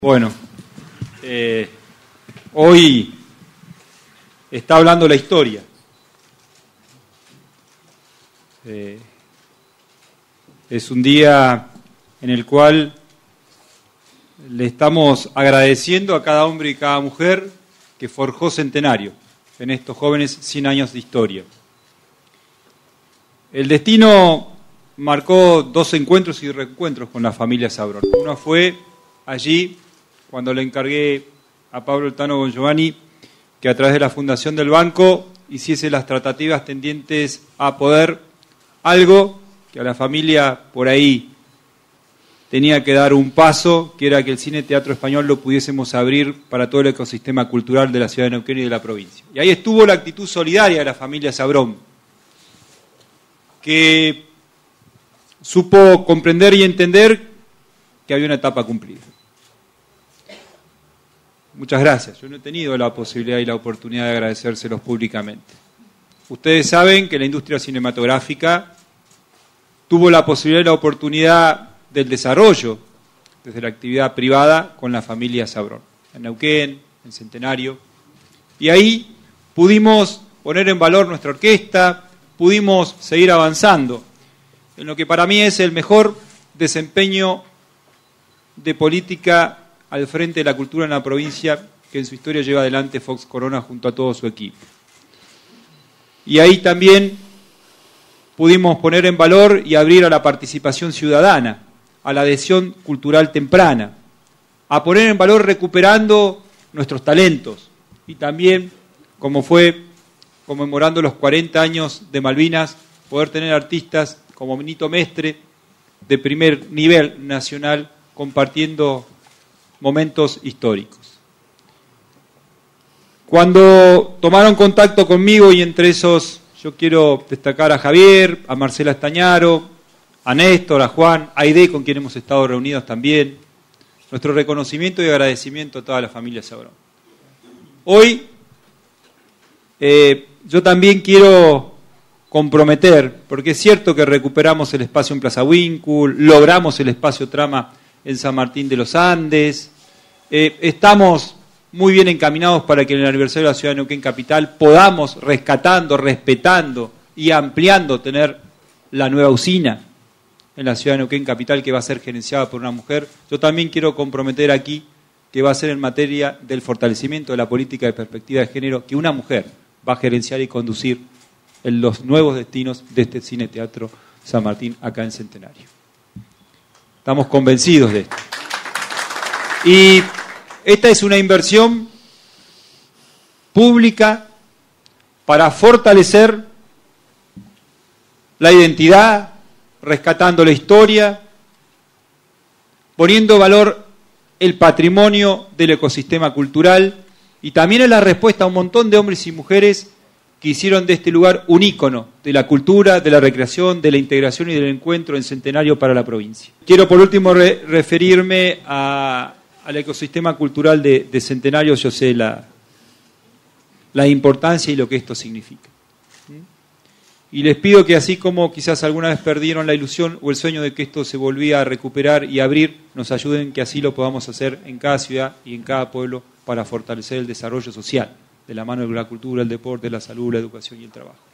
Bueno, hoy está hablando la historia. Es un día en el cual le estamos agradeciendo a cada hombre y cada mujer que forjó Centenario en estos jóvenes 100 años de historia. El destino marcó 2 encuentros y reencuentros con la familia Sabrón. Uno fue allí cuando le encargué a Pablo El Tano Bongiovanni que a través de la fundación del banco hiciese las tratativas tendientes a poder algo que a la familia por ahí tenía que dar un paso, que era que el Cine Teatro Español lo pudiésemos abrir para todo el ecosistema cultural de la ciudad de Neuquén y de la provincia. Y ahí estuvo la actitud solidaria de la familia Sabrón, que supo comprender y entender que había una etapa cumplida. Muchas gracias. Yo no he tenido la posibilidad y la oportunidad de agradecérselos públicamente. Ustedes saben que la industria cinematográfica tuvo la posibilidad y la oportunidad del desarrollo desde la actividad privada con la familia Sabrón, en Neuquén, en Centenario. Y ahí pudimos poner en valor nuestra orquesta, pudimos seguir avanzando en lo que para mí es el mejor desempeño de política al frente de la cultura en la provincia que en su historia lleva adelante Fox Corona junto a todo su equipo. Y ahí también pudimos poner en valor y abrir a la participación ciudadana, a la adhesión cultural temprana, a poner en valor recuperando nuestros talentos y también, como fue conmemorando los 40 años de Malvinas, poder tener artistas como Nito Mestre de primer nivel nacional compartiendo momentos históricos. Cuando tomaron contacto conmigo, y entre esos yo quiero destacar a Javier, a Marcela Estañaro, a Néstor, a Juan, a Aide, con quien hemos estado reunidos también, nuestro reconocimiento y agradecimiento a toda la familia Sabrón. Hoy yo también quiero comprometer, porque es cierto que recuperamos el espacio en Plaza Winkul, logramos el espacio Trama en San Martín de los Andes, estamos muy bien encaminados para que en el aniversario de la ciudad de Neuquén Capital podamos, rescatando, respetando y ampliando, tener la nueva usina en la ciudad de Neuquén Capital que va a ser gerenciada por una mujer. Yo también quiero comprometer aquí que va a ser en materia del fortalecimiento de la política de perspectiva de género, que una mujer va a gerenciar y conducir en los nuevos destinos de este Cine Teatro San Martín acá en Centenario. Estamos convencidos de esto. Y esta es una inversión pública para fortalecer la identidad, rescatando la historia, poniendo en valor el patrimonio del ecosistema cultural y también es la respuesta a un montón de hombres y mujeres que hicieron de este lugar un ícono de la cultura, de la recreación, de la integración y del encuentro en Centenario para la provincia. Quiero por último referirme al ecosistema cultural de Centenario. Yo sé la importancia y lo que esto significa. Y les pido que así como quizás alguna vez perdieron la ilusión o el sueño de que esto se volvía a recuperar y abrir, nos ayuden que así lo podamos hacer en cada ciudad y en cada pueblo para fortalecer el desarrollo social de la mano de la cultura, el deporte, la salud, la educación y el trabajo.